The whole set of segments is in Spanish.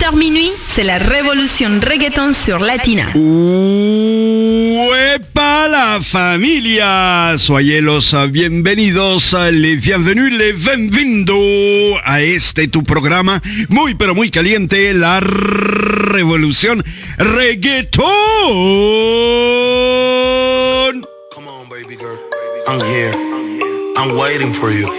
20h minuit, c'est la révolution reggaeton sur Latina. ¡Uepa la familia! Soyez los bienvenidos, les bienvenus, les bienvenidos a este tu programa muy pero muy caliente, la revolución reggaeton. Come on, baby girl. I'm here. I'm waiting for you.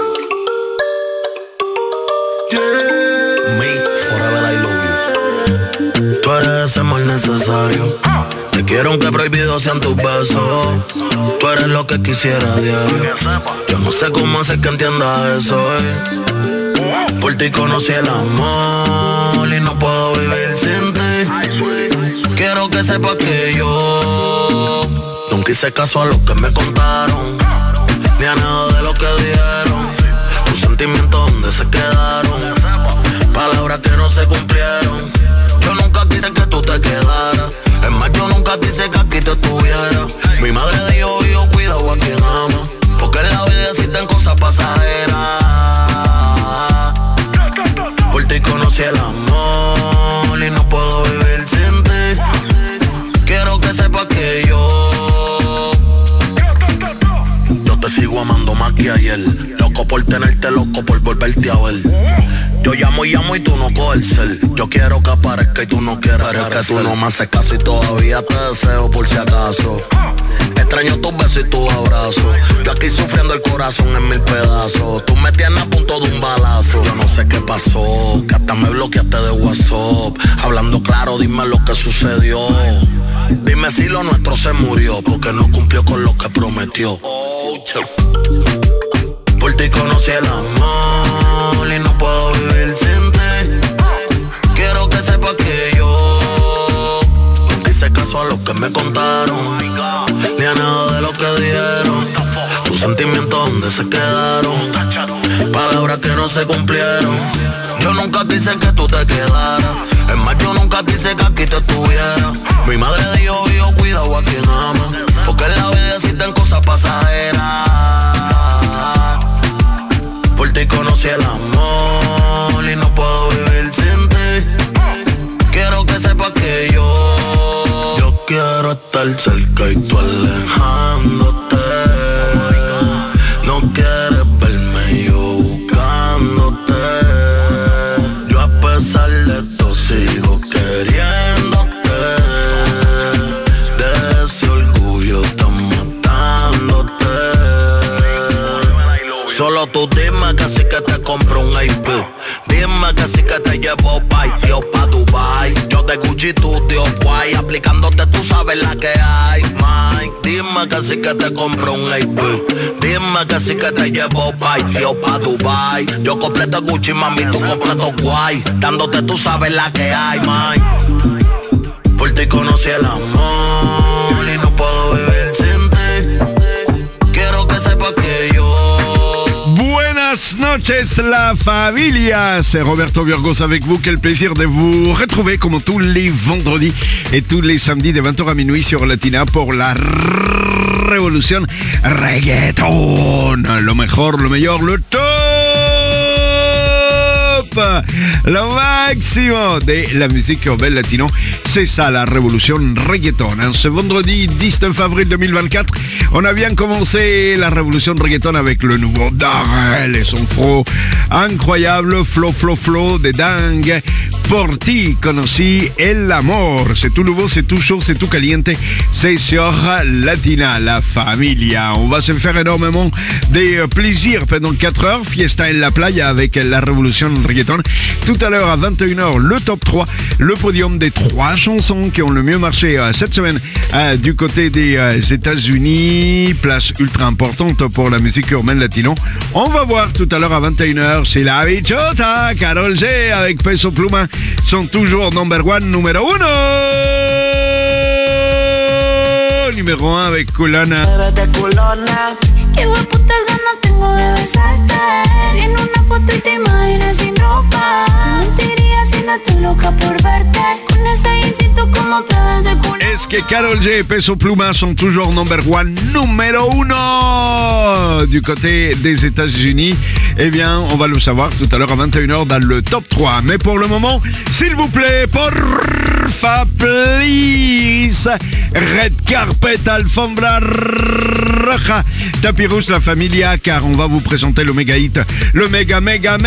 Me, forever I love you. Tú eres ese mal necesario. Te quiero aunque prohibido sean tus besos. Tú eres lo que quisiera a diario. Yo no sé cómo hacer que entiendas eso, Por ti conocí el amor y no puedo vivir sin ti. Quiero que sepas que yo nunca hice caso a lo que me contaron, ni a nada de lo que dijeron. Tus sentimientos donde se quedaron, palabras que no se cumplieron. Yo nunca quise que tú te quedaras. Es más, yo nunca quise que aquí te estuviera. Mi madre dijo, hijo, cuidado a quien ama, porque en la vida existen cosas pasajeras. Por ti conocí el amor y no puedo vivir sin ti. Quiero que sepas que yo te sigo amando más que ayer. Loco por tenerte, loco por volverte a ver. Yo llamo y tú no coges el cel. Yo quiero que aparezca y tú no quieres. Pero es que tú no me haces caso y todavía te deseo por si acaso. Extraño tus besos y tus abrazos. Yo aquí sufriendo el corazón en mil pedazos. Tú me tienes a punto de un balazo. Yo no sé qué pasó, que hasta me bloqueaste de WhatsApp. Hablando claro, dime lo que sucedió. Dime si lo nuestro se murió, porque no cumplió con lo que prometió. Por ti conocí el amor y no puedo vivir sin ti. Quiero que sepas que yo nunca hice caso a lo que me contaron, ni a nada de lo que dijeron. Tus sentimientos donde se quedaron, palabras que no se cumplieron. Yo nunca quise que tú te quedaras. Es más, yo nunca quise que aquí te estuviera. Mi madre dijo, hijo, cuidado a quien ama, porque en la vida existen cosas pasajeras. Por ti conocí el amor y no puedo vivir sin ti. Quiero que sepas que yo quiero estar cerca y tú alejándote. No quieres verme yo buscándote. Yo a pesar de todo sigo queriéndote. De ese orgullo están matándote. Solo tú dime que sí que te compro un IP. Dime que sí que te llevo pa' Dubai. Yo de Gucci, tú de Off-White. Aplicándote tú sabes la que hay, man. Dime que sí que te compro un IP. Dime que sí que te llevo pa' Dubai. Yo completo Gucci, mami, tú completo guay. Dándote tú sabes la que hay, man. Por ti conocí el amor y no puedo vivir sin ti. Quiero que sepas que yo. Buenas noches la familia, c'est Roberto Burgos avec vous, quel plaisir de vous retrouver comme tous les vendredis et tous les samedis de 20h à minuit sur Latina pour la révolution reggaeton, lo mejor, lo meilleur, le top, lo máximo de la musique urbaine latino, c'est ça la révolution reggaeton. Ce vendredi 19 avril 2024, on a bien commencé la révolution reggaeton avec le nouveau Darrell et son flow incroyable, flow de dingue. Por ti conocí el amor. C'est tout nouveau, c'est tout chaud, c'est tout caliente. C'est sur Latina, la familia. On va se faire énormément de plaisir pendant 4 heures. Fiesta en la playa avec la révolution reggaeton. Tout à l'heure à 21h, le top 3, le podium des 3 chansons qui ont le mieux marché cette semaine du côté des États-Unis. Place ultra importante pour la musique urbaine latino. On va voir tout à l'heure à 21h, c'est la Bichota, Karol G avec Peso Pluma. Sont toujours numéro 1. Numéro 1 avec Culona. Qué hueputas ganas tengo de besarte. En una foto y te imaginas sin ropa. Te mentiría si no estoy loca por verte. Con ese instinto como pruebas de culo. Est-ce que Karol G et Peso Pluma sont toujours numéro 1 du côté des États-Unis? Eh bien, on va le savoir tout à l'heure à 21h dans le top 3. Mais pour le moment, s'il vous plaît, porfa, please, red carpet, alfombra roja, tapis rouge, la familia, car on va vous présenter le méga hit, le méga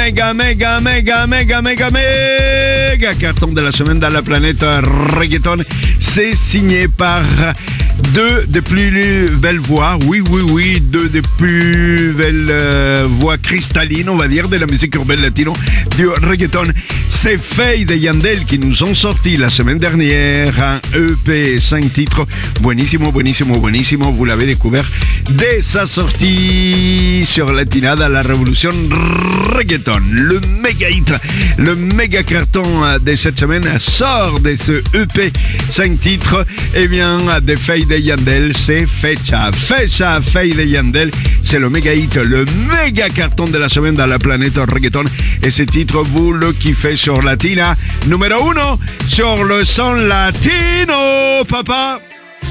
carton de la semaine dans la planète reggaeton. C'est signé par deux des plus belles voix, oui, deux des plus belles voix cristallines, on va dire, de la musique urbaine latino, du reggaeton. C'est Feid et Yandel qui nous ont sorti la semaine dernière un EP 5 titres, buenísimo, vous l'avez découvert dès sa sortie sur Latina dans la révolution reggaeton. Le méga hit, le méga carton de cette semaine sort de ce EP 5 titres, et bien de Feid et Yandel, c'est Fecha, Feid et Yandel, c'est le méga hit, le méga carton de la semaine dans la planète reggaeton, et ce titre vous le kiffez sur Latina, numéro 1 sur le son latino, papa.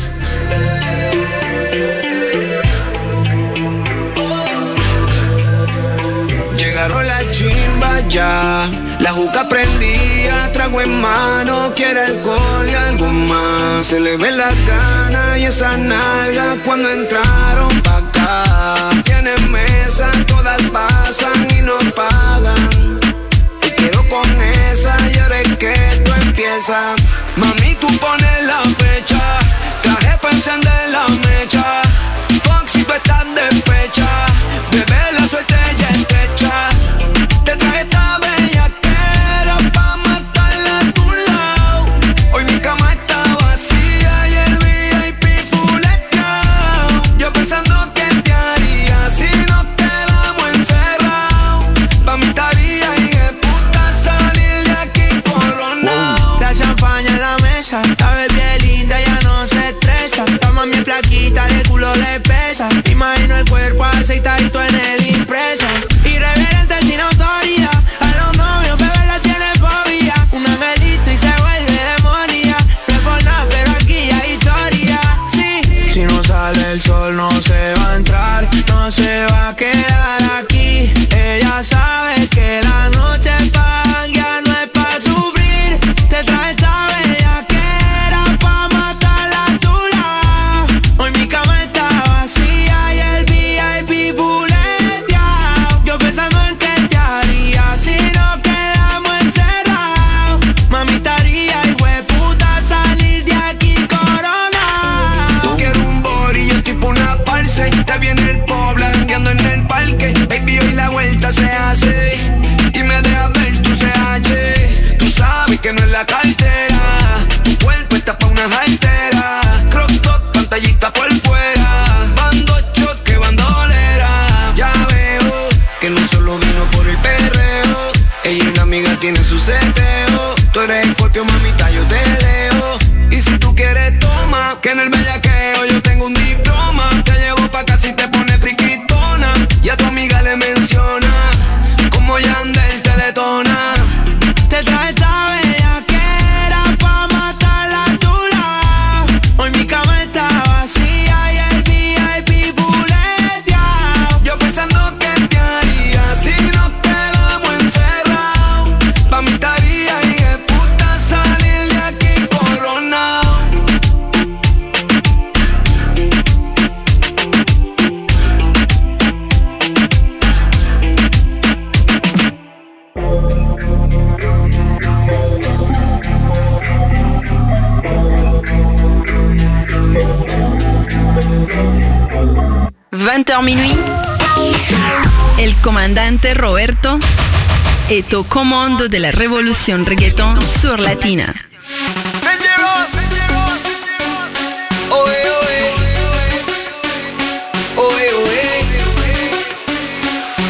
Llegaron las chimbas ya, la juca prendía, trago en mano, quiere alcohol y algo más. Se le ven las ganas y esas nalgas cuando entraron pa' acá. Tienen mesa, todas pasan y no pagan. Y quiero con esa y ahora es que esto empieza. Mami, tú pones la fecha, traje pa' encender la mecha. Foxy, tú estás despecha, bebé, la suerte ya está hecha. Te traje esta bellaquera pa' matarla a tu lado. Hoy mi cama está vacía y el VIP fuleteado. Yo pensando que te haría si nos quedamos encerrados. Pa' mi tarea y de puta salir de aquí coronado. La champaña en la mesa, la bebé linda ya no se estresa. Toma mi plaquita, de culo le pesa. Imagino el cuerpo aceitadito en el impresa. Irreverente sin autoridad, a los novios bebé la tiene fobia. Un angelito y se vuelve demonia. No es por nada, pero aquí hay historia. Sí. Si no sale el sol no se va a entrar, no se va a quedar aquí. Ella sabe que la noche es pa' janguear, no es pa' sufrir. Te trae esta bellaquera pa' matarla a tu lado. Hoy mi cama está vacía y el VIP fuleteado. Yo pensando en qué te haría si nos quedamos encerrados. Mami, estaría y hueputa salir de aquí coronado. Tú quieres un body, yo tipo una parce. Te viene el pobla, jangueando en el parque. Baby, hoy la vuelta se hace y me deja ver tu CH. Tú sabes que no es la cartera, tu cuerpo está pa' una jartera. Crop top, pantallita por fuera, bando choque, bandolera. Ya veo que no solo vino por el perreo, ella y una amiga tiene su seteo. Tú eres Scorpio, mamita, yo te leo. Y si tú quieres, toma, que en el bellaqueo yo tengo un diploma. Te llevo pa' casa y te pone friquitona. Y a tu amiga le menciona como Yandel te detona. Te trae esta bellaquera pa' matarla a tu lado. Hoy mi cama está vacía y el VIP fuleteado. Yo pensando que te haría si nos quedamos encerrados. Pa' mi tarea y de puta salir de aquí coronado. Minuit, el comandante Roberto est au commande de la révolution reggaeton sur Latina.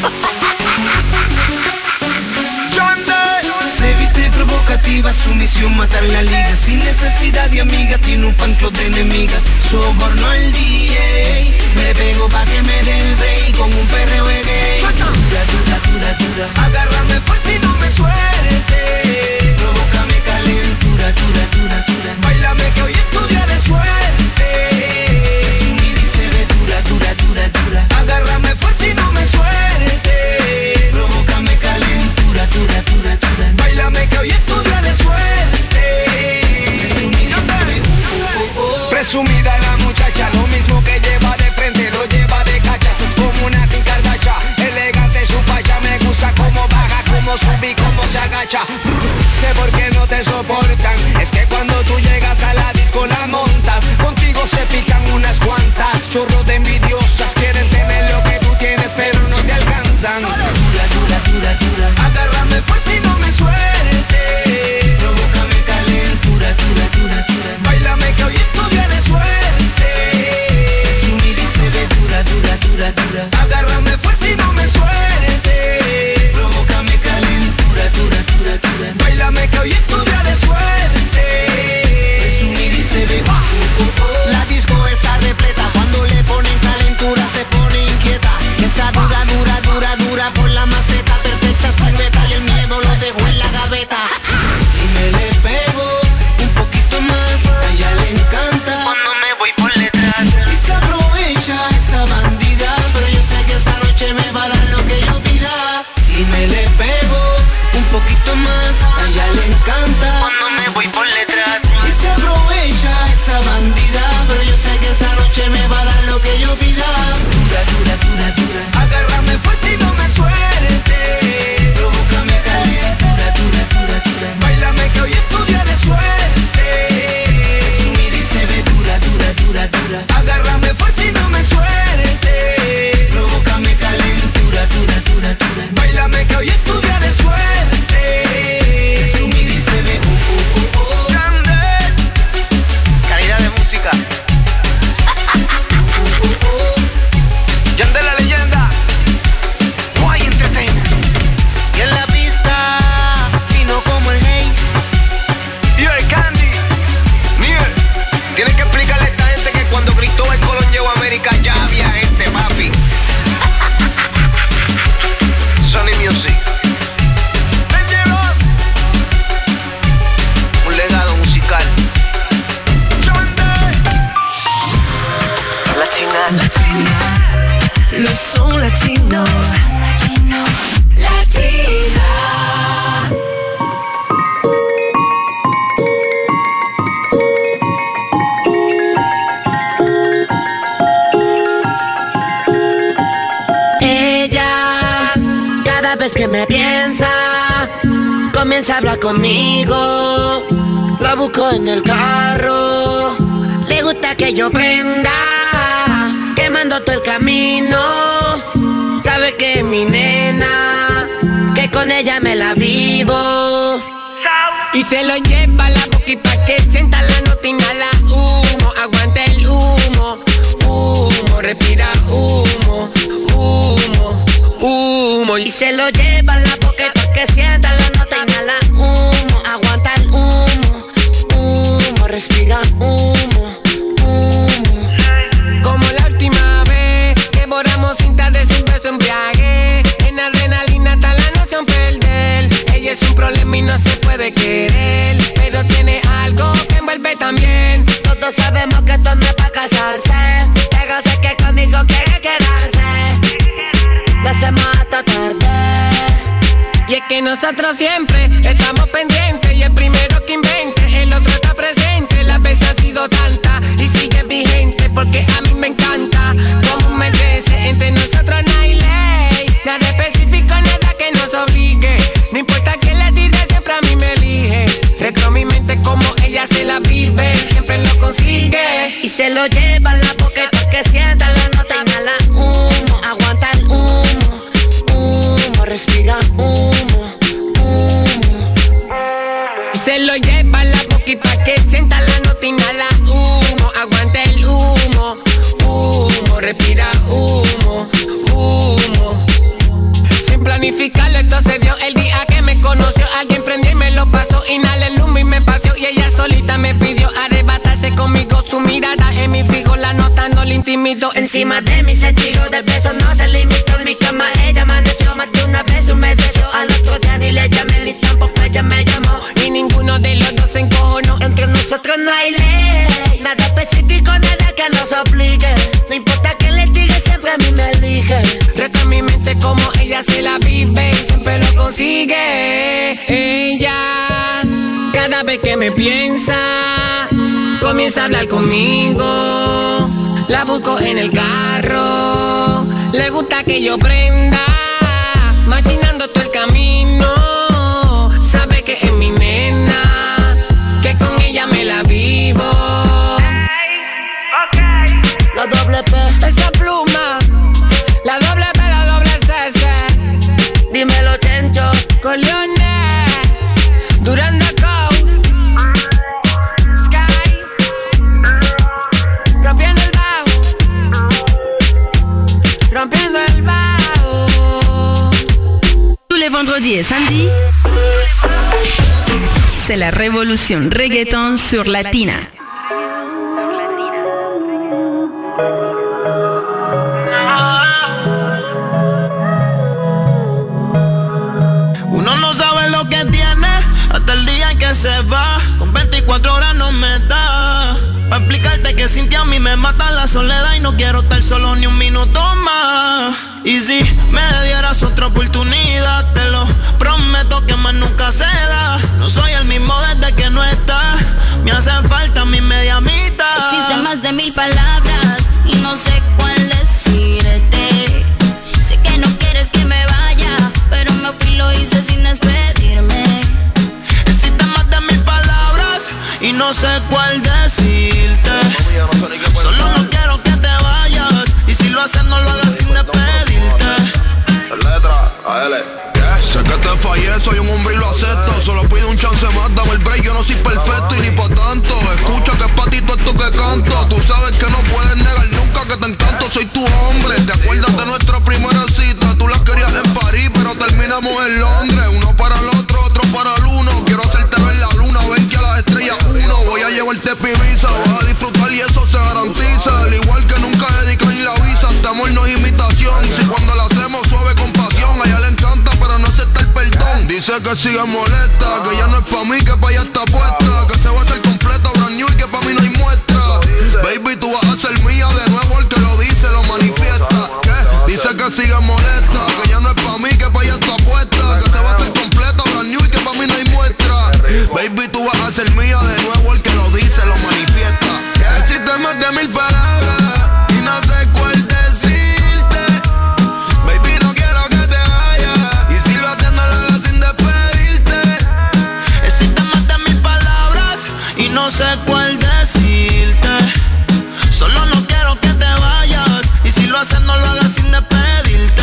Se viste provocativa, su misión matar la liga. Sin necesidad de amiga, tiene un fan club de enemigas. Soborno al DJ, me pego pa' que me dé el rey con un perreo de gay. Dura, dura, dura, dura, agárrame fuerte y no me suelte. Provócame calentura, dura, dura, dura. Báilame que hoy es tu día de suerte. Presumida y se ve dura, dura, dura, dura. Agárrame fuerte y no me suelte. Provócame calentura, dura, dura, dura. Báilame que hoy es tu día de suerte. Presumida y se ve presumida la muchacha, lo mismo que lleva de frente, lo lleva de cachas. Es como una Kim Kardashian, elegante su facha. Me gusta cómo baja, cómo sube y cómo se agacha. Sé por qué no te soportan, es que cuando tú llegas a la disco la montas. Contigo se pican unas cuantas, chorros de envidiosas. Quieren tener lo que tú tienes pero no te alcanzan. Dura, dura, dura, dura, agárrame fuerte y no me suelte. Provócame calentura, dura, dura, dura. Báilame que hoy es tu día de suerte. Presumida y se ve dura, dura, dura, dura. Agárrame fuerte y no me suelte. Provócame calentura, dura, dura, dura. Báilame que hoy es tu día de suerte. Presumida y se ve La disco está repleta, cuando le ponen calentura se pone inquieta. Está dura, dura, dura, dura por la maceta. Perfecta silueta y el miedo lo dejo en la gaveta. Y me le pego un poquito más, a ella le encanta cuando me voy por detrás. Y se aprovecha esa bandida, pero yo sé que esta noche me va a dar lo que yo pida. Y me le pego un poquito más, a ella le encanta cuando me voy por detrás. Y se aprovecha esa bandida, pero yo sé que esta noche me va a dar lo que yo pida. Dura, dura, dura, dura, agárrame fuerte y no me suelte. Provócame calentura, dura, dura, dura. Báilame que hoy es tu día de suerte. Presumida y se ve dura, dura, dura, dura. Agárrame fuerte y no me suelte. Provócame calentura, dura, dura, dura. Báilame que hoy es tu día de suerte. Presumida y se ve calidad de música. Yandel la leyenda, Guay Entertainment. Y en la pista, vino como el Haze y el Candy. Niel, tienes que explicarle a esta gente que cuando Cristóbal Colón llegó a América ya había gente, papi. Sony Music. Dangerous. Un legado musical. Latina, le son latino, latino, latina. Ella, cada vez que me piensa, comienza a hablar conmigo. La busco en el carro, le gusta que yo prenda, quemando todo el camino. Sabe que es mi nena, que con ella me la vivo. Y se lo lleva a la boquita pa' que sienta la nota, inhala humo, aguanta el humo, humo, respira humo, humo, humo. Y se lo lleva a la boquita pa' que sienta la nota, inhala humo, aguanta el humo, humo, respira humo, humo. Como la última vez que borramos cinta de su beso embriague. En adrenalina está la noción perder. Ella es un problema y no se puede querer, pero tiene algo que envuelve también. Todos sabemos que esto no es pa' casarse, pero sé que conmigo quiere quedarse. Lo hacemos hasta tarde. Y es que nosotros siempre estamos pendientes, y el primero que invente, el otro está presente. La vez ha sido tanta y sigue vigente, porque a mí me encanta cómo merece. Entre nosotros no hay ley, nada específico, nada que nos obligue. No importa quién le tire, siempre a mí me elige. Recreo mi mente como ella se la vive, siempre lo consigue. Y se lo lleva a la boca porque sienta la nota, inhala humo, aguanta el humo, humo, respira humo, humo. Y se lo lleva a la boca pa' que sienta la nota, inhala humo, aguanta el humo, humo, respira humo, humo. Sin planificarlo, esto se dio el día que me conoció. Alguien prendió y me lo pasó, inhala el humo y me pateó. la nota no le intimido. Encima de mí se tiró de besos, no se limitó. En mi cama ella amaneció, más de una vez humedeció. Al otro día ni le llamé, ni tampoco ella me llamó. Y ninguno de los dos se encojonó. Entre nosotros no hay ley, nada específico, nada que nos obligue. No importa que le diga, siempre a mí me elige. Reto en mi mente como ella se la vive y siempre lo consigue. Ella, cada vez que me piensa, comienza a hablar conmigo. La busco en el carro, le gusta que yo prenda, machinando todo el camino. Sabe que es mi nena, que con ella me la vivo. La doble P, esa pluma, la doble P, la doble C. Dímelo, Chencho, Corleone, Duranda Code, Sky, rompiendo el bajo, rompiendo el bajo. Tous les vendredis et samedis, c'est la révolution reggaeton sur Latina. Uno no sabe lo que tiene hasta el día en que se va. Con 24 horas no me da pa' explicarte que sin ti a mí me mata la soledad y no quiero estar solo ni un minuto más. Y si me dieras otra oportunidad, te lo prometo que más nunca se da. No soy el mismo desde que no estás, me hacen falta mi media mitad. Existen más de 1000 palabras y no sé cuál decirte. Sé que no quieres que me vaya, pero me fui y lo hice sin despedirme. Existen más de 1000 palabras y no sé cuál decirte. Solo no quiero que te vayas, y si lo haces no lo hagas sin despedirte. Letra, AL. Sé que te fallé, soy un hombre y lo acepto. Solo pido un chance más, dame el break, yo no soy perfecto y ni pa' tanto. Escucha que es pa' ti todo esto que canto. Tú sabes que no puedes negar nunca que te encanto. Soy tu hombre, ¿te acuerdas de nuestra primera cita? Tú las querías en París, pero terminamos en Londres. Uno para el otro, otro para el uno. Quiero hacerte ver la luna, ven que a las estrellas uno. Voy a llevarte Ibiza, vas a disfrutar y eso se garantiza. Al igual que nunca dedican la visa, este amor no es imitación. Si cuando lo hacemos suave con pasión, a ella le encanta pero no acepta el perdón. Dice que sigue molesta, que ya no es pa' mí, que pa' ella está puesta. Que se va a hacer completa, brand new y que pa' mí no hay muestra. Baby, tú vas a ser mía de nuevo, el que lo dice, lo manifiesta. ¿Qué? Dice que sigue molesta, que ya no es pa' mí, que pa' ella está puesta. Que se va a hacer completa, brand new y que pa' mí no hay muestra. Baby, tú vas a ser mía de nuevo, el que lo dice, lo manifiesta. ¿Qué? Existen más de 1000 palabras y no sé cuál decirte. Baby, no quiero que te vayas, y si lo haces no lo hagas sin despedirte. Existen más de 1000 palabras y no sé cuál decirte. Solo no quiero que te vayas, y si lo haces no lo hagas sin despedirte.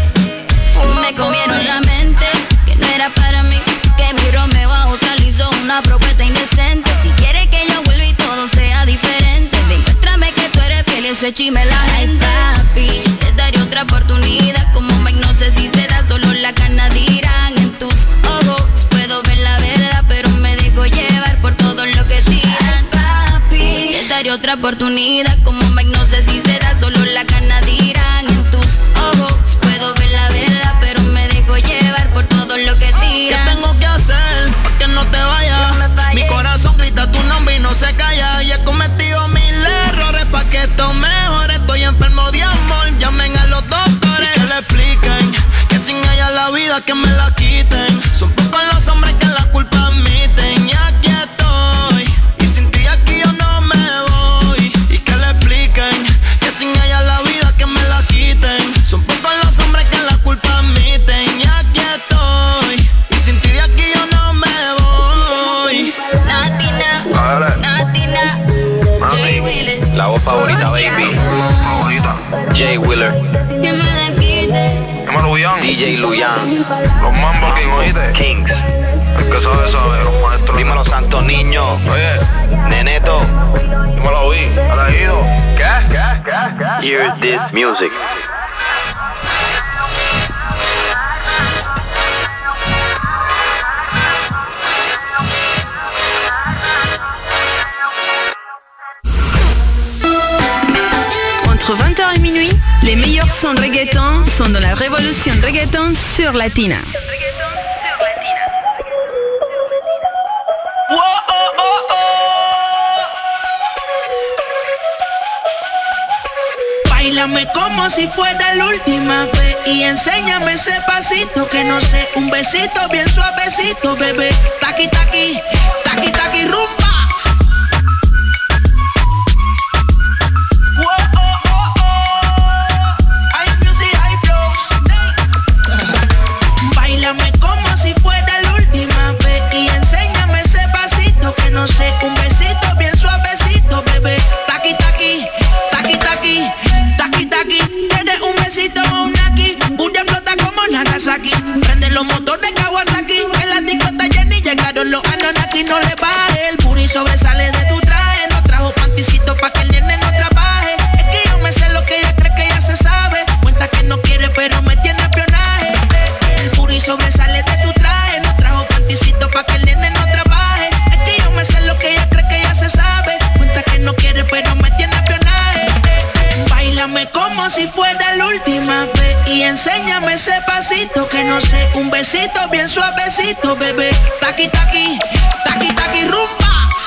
Me comieron la mente, que no era para mí, que mi Romeo a otra le hizo una propuesta indecente. Si quieres que yo vuelva y todo sea diferente, demuéstrame que tú eres fiel y eso es chisme la gente. Papi, te daré otra oportunidad, como Mike no sé si se da, solo la ganas dirán. En tus ojos puedo ver la verdad, pero me dejo llevar por todo lo que tiran. Papi, te daré otra oportunidad, como Mike no sé si se da, solo la ganas dirán. En tus ojos puedo ver la verdad, pero me dejo llevar por todo lo que tiran. ¿Qué tengo que hacer para que no te vayas? Mi corazón grita tu nombre y no se calla. Y he cometido 1000 errores pa' que esto mejore. Estoy enfermo de amor, llamen a los doctores. Y que le expliquen que sin ella la vida que me la quiten. Son pocos los hombres que la culpa admiten. Y aquí estoy, y sin ti aquí yo no me voy. Y que le expliquen que sin ella la vida que me la quiten. Son pocos los hombres que la culpa admiten. Y aquí estoy, y sin ti de aquí yo no me voy. Natina, Natina, Jay Wheeler. La voz favorita, baby. Favorita. Jay Wheeler. Que me la quite. Dímelo, Luyan. DJ Luyan. Los Mambo King, ¿oíste? Kings. El que sabe, los maestros. Dímelo, Santo Niño. Oye, Neneto. dímelo, Oí. Elegido. ¿Qué? Hear this music. meilleurs sons de reggaeton sont dans la révolution reggaeton sur Latina. Báilame como si fuera la última vez y enséñame ese pasito que no sé, un besito bien suavecito, bebé. Taqui, taqui, taqui, taqui, rumba. Báilame como si fuera la última vez y enséñame ese pasito que no sé, un besito bien suavecito, bebé. Taqui, taqui, taqui, taqui, taqui, taqui. Tienes un besito o un aquí, Buria explota como Nagasaki. Prende los motores Kawasaki, en la discota Jenny llegaron los Anunnaki. No le baje, el booty sobresale de tu traje. No trajo panticito pa' que el nene no trabaje. Es que yo me sé lo que ella cree que ya se sabe. Cuenta que no quiere pero me tiene espionaje. El booty sobresale de tu traje. No trajo panticito pa' que el nene no trabaje. Es que yo me sé lo que ella cree que ya se sabe. Cuenta que no quiere pero me tiene espionaje. Báilame como si fuera la última vez y enséñame ese pasito que no sé, un besito bien suavecito, bebé. Taqui, taqui, taqui, taqui, rumba.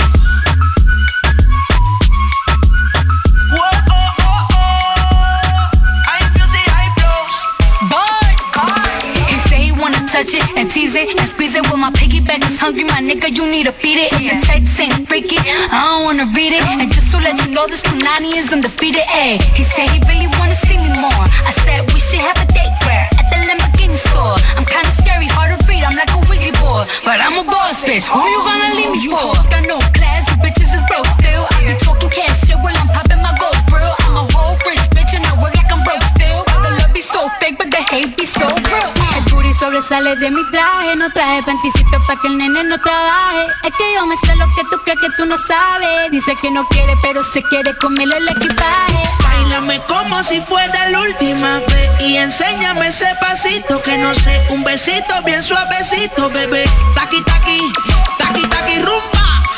Touch it and tease it and squeeze it. When my piggyback is hungry, my nigga, you need to feed it. If the text ain't freaky, I don't wanna read it. And just to let you know, this Punani is undefeated. Ayy, he said he really wanna see me more. I said we should have a date where at the Lamborghini store. I'm kinda scary, hard to read, I'm like a Ouija board, but I'm a boss bitch. Who you gonna leave me for? Got no class, you bitches is broke still. I be talking cash shit while I'm popping my gold grill. I'm a whole rich bitch and I work like I'm broke still. The love be so fake, but the hate be so real. Sobresale de mi traje, no traje panticito pa' que el nene no trabaje. Es que yo me sé lo que tú crees que tú no sabes. Dice que no quiere, pero se quiere comerle el equipaje. Báilame como si fuera la última vez y enséñame ese pasito que no sé, un besito bien suavecito, bebé. Taqui, taqui, taqui, taqui, rumba.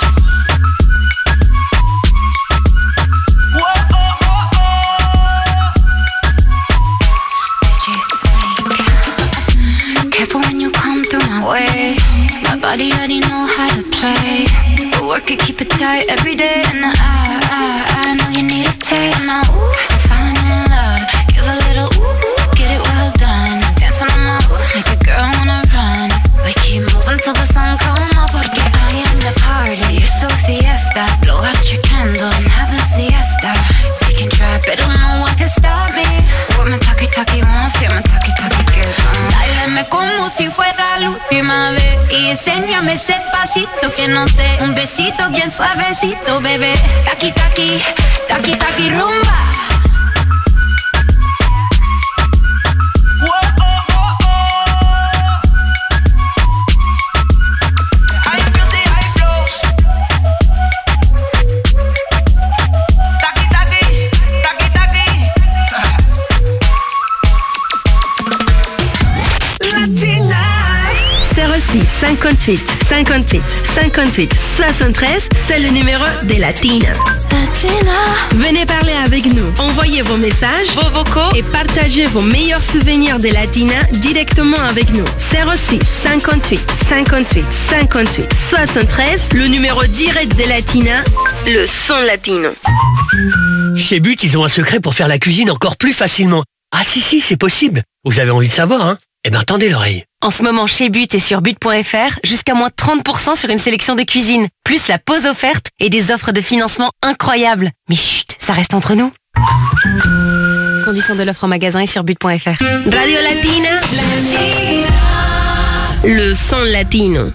When you come through my way, my body already know how to play. But work it, keep it tight every day. And I know you need a taste. Now, ooh, I'm falling in love. Give a little ooh, get it well done. Dance on my ooh, make a girl wanna run. We keep moving till the sun come up. Porque I am the party, it's a fiesta. Blow out your candles and have a siesta. We can try, but don't know what can stop me. What my talkie wants, get my talkie gets on. Báilame como si fuera la última vez y enséñame ese pasito que no sé, un besito bien suavecito, bebé. Taqui, taqui, taqui, taqui, rumba. Aussi 58 58 58 73, c'est le numéro des Latina. Venez parler avec nous. Envoyez vos messages, vos vocaux et partagez vos meilleurs souvenirs des Latina directement avec nous. 06 58 58 58 73, le numéro direct des Latina, le son latino. Chez But, ils ont un secret pour faire la cuisine encore plus facilement. Ah si, c'est possible. Vous avez envie de savoir, hein? Eh ben, tendez l'oreille. En ce moment, chez But et sur but.fr, jusqu'à moins 30% sur une sélection de cuisine, plus la pause offerte et des offres de financement incroyables. Mais chut, ça reste entre nous. Conditions de l'offre en magasin et sur but.fr. Radio Latina. Le son latino.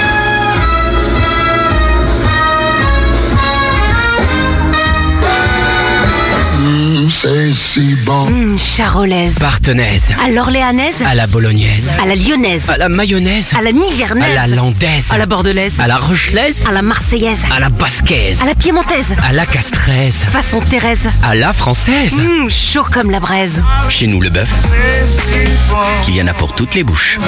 C'est si bon. Charolaise. Partenaise. À l'orléanaise. À la bolognaise. À la lyonnaise. À la mayonnaise. À la nivernaise. À la landaise. À la bordelaise. À la rochelaise. À la marseillaise. À la basquaise. À la piémontaise. À la castraise. Façon Thérèse. À la française. Chaud comme la braise. Chez nous, le bœuf, il y en a pour toutes les bouches.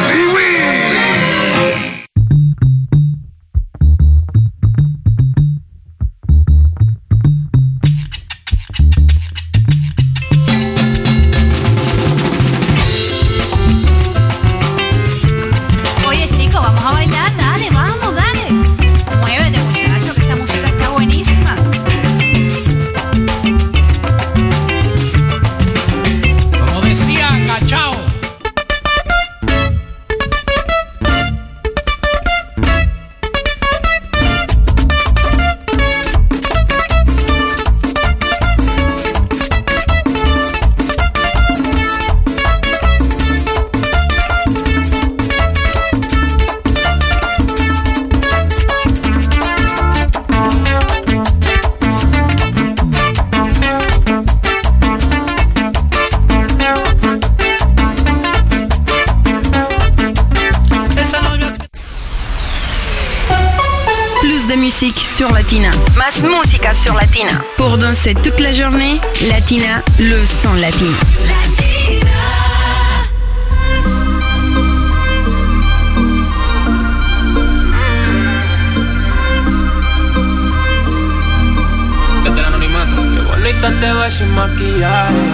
sur Latina. Más música sur Latina. Pour danser toute la journée, Latina, le son latino. Desde el anonimato, qué bonita te ves sin maquillaje.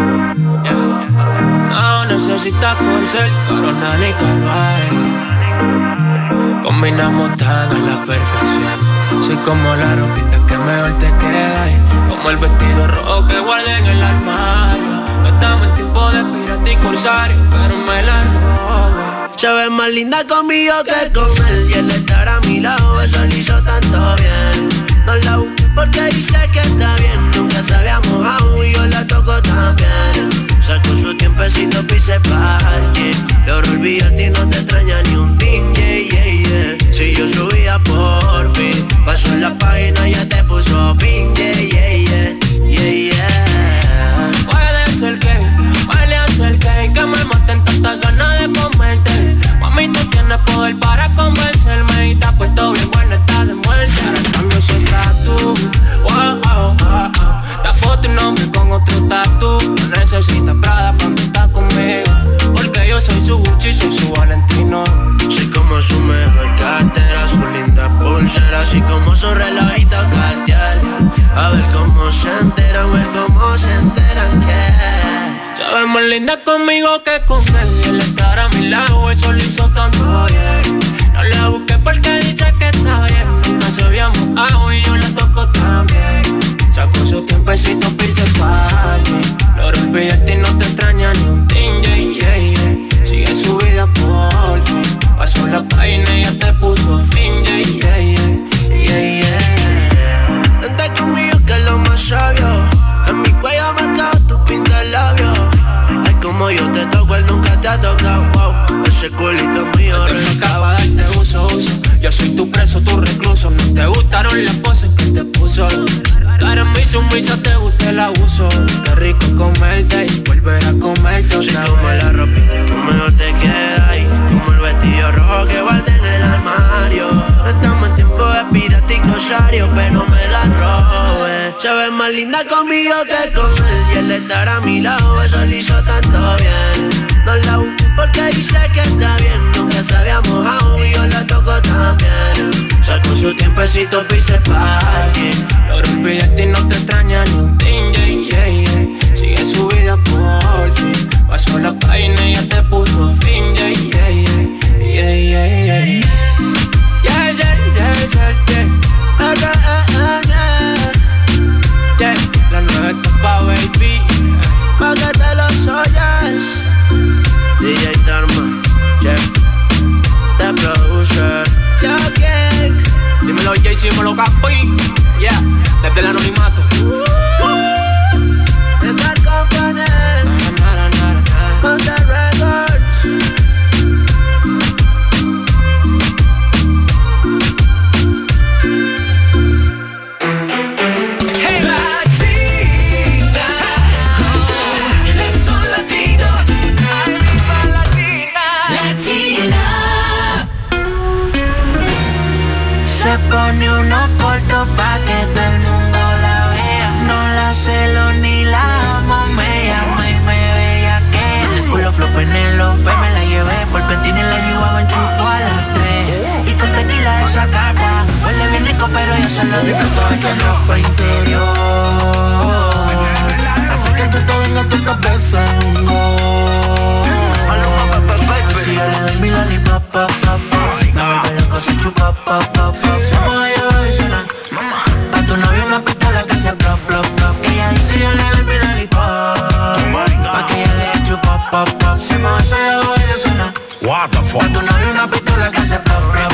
No necesitas corset, corona ni carruaje. Combinamos tan a la perfección. Soy como la ropita que mejor te queda y como el vestido rojo que guardé en el armario. No estamos en tiempo de pirata y corsario, pero me la robo. Se ve más linda conmigo que con él, y el estar a mi lado, eso le hizo tanto bien. No la busqué porque dice que está bien. Nunca se había mojado y yo la toco también. Sacó su tiempecito, pise parche. Lo olvidaste y no te extraña ni un ting, yeah, yeah, yeah. Si yo subía por fin, pasó en la página y ya te puso fin, yeah, yeah, yeah, yeah, yeah. Puede ser que me maten tantas ganas de comerte. Mami, tú tienes poder para convencerme y te has puesto bien buena, está de muerte. Ahora en cambio eso estás tú, wow, wow, wow. Tapó tu nombre con otro tatu. No necesitas Prada cuando estás conmigo, porque yo soy su Gucci, soy su Valentino. Soy como su mejor cartera, su linda pulsera, así como su relojito Cartier. A ver cómo se enteran que se ve más linda conmigo que con él, y el estar a mi lado, eso le hizo tanto bien. No la busqué porque dice que está bien. Nunca se había mojado y yo la toco también. Sacó su tiempecito, pirse party. Logró olvidarte y no te extraña ni un ting, yeah, yeah, yeah. Sigue su vida por fin. Pasó la página y ya te puso fin, yeah, yeah, yeah, yeah, yeah. Vente conmigo que es lo más sabio. En mi cuello marcado tu pinta el labio. Ay, como yo te toco, él nunca te ha tocado, wow. Ese culito mío acaba de darte uso. Yo soy tu preso, tu recluso. No te gustaron las poses que te puso. Tú eres mi sumisa, te gusta el abuso. Qué rico comerte y volver a comerte otra vez. Como la ropita que mejor te queda y como el vestido rojo que guardé en el armario. No estamos en tiempo de pirata y corsario, pero me la robé. Se ve más linda conmigo que con él, y el estar a mi lado, eso le hizo tanto bien. No la busqué porque dice que está bien. Nunca se había mojado y yo la toco también. Sacó su tiempecito, pise party. Logró olvidarte y no te extraña ni un ting, yeah, yeah, yeah. Sigue su vida por fin. Pasó la página y ya te puso fin, yeah, yeah, yeah, yeah, yeah, yeah. Yeah, yeah, yeah, yeah, yeah. Yeah, la nueva etapa, baby. Pa' que te los oyes. DJ Dharma, Jeff, The Producer, Yo King. Dímelo Jay-Z, dímelo Capi. Yeah, desde el anonimato. Star Company, Monte Records. Se pone unos cortos pa' que todo el mundo la vea. No la celo ni la amo, me llama y me bellaquea. El culo flop en el López, me la llevé por Pentín y la llevaba en chupo a las 3. Y con tequila esa carta, huele bien rico pero yo se lo disfruto de que ropa interior. Así que tú te vengas tu cabeza en un gol. Si yo le doy mi lollipop, pop, pop, pop. Me vuelve loco si chupa, pop, pop, pop. Se mueve abajo y suena. Pa' tu novio una pistola que se plop, plop, plop. Ella dice yo le doy mi lollipop, pa' que ella le chupa, pop, pop. Se mueve abajo y le suena. What the fuck? Pa' tu novio una pistola que se plop, plop,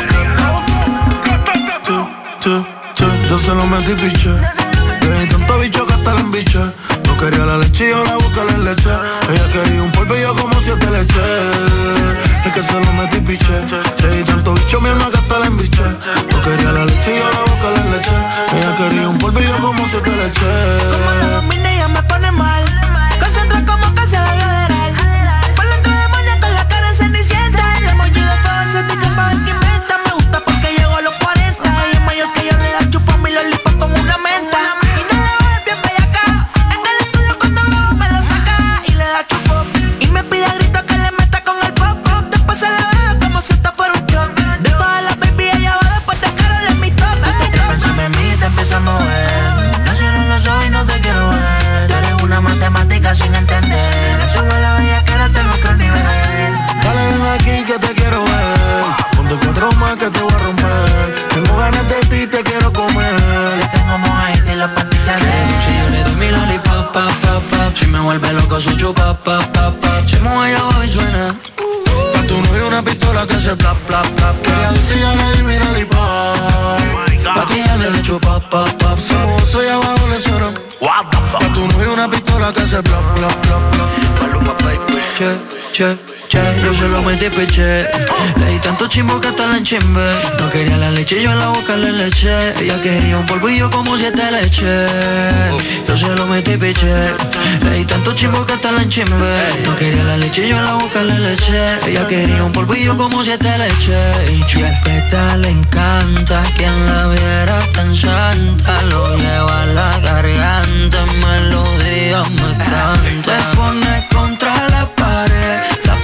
plop. Yo se lo metí piche. Le di tanto bicho que hasta la embiche. No quería la leche y yo la busqué en leche. Ella quería un polvo y yo como 7 leche. Es que se lo metí piche. Le di tanto bicho mi alma que hasta la embiche. No quería la leche y yo la busqué en leche. Ella quería un polvo y yo como 7 leche. Como la domina ella me pone mal. Concentra como que se va a federal. Por dentro demonia con la cara cenicienta. El emoji de fuego se te escapa el que inventa. Me gusta porque llego a los 40 y es mayor que yo le da chupa. pregunta sin entender. Me sube la bella que ahora tengo otro nivel. Dale, ven aquí que te quiero ver. Ponte 4 más que te voy a romper. Tengo ganas de ti, te quiero comer. Le tengo mojito y la pantica de dulce. Yo le doy mi lollipop, pop, pop, pop. Si me vuelve loco, su chupa, pop, pop, pop. Se mueve ya, baby, suena. Pa' tu novio una pistola que se plap, plap, plap. Quería decir ya le di mi lollipop. Pa' ti ya le doy chupa, pop, pop. Si me gozo y abajo le suena. Pa' tu novio una pistola que se plap, plap, plap, plap. Maluma, baby. Che. Yo se lo metí peché. Le di tanto chimbo que hasta la enchimbe. No quería la leche, yo en la boca le leché. Ella quería un polvillo como 7 leches. Yo se lo metí peché. Le di tanto chimbo que hasta la enchimbe. No quería la leche, yo en la boca le leché. Ella quería un polvillo como 7 leches. Y chupeta le encanta. Quien la viera tan santa. Lo lleva a la garganta. Melodía me canta. Te pone contra la pared.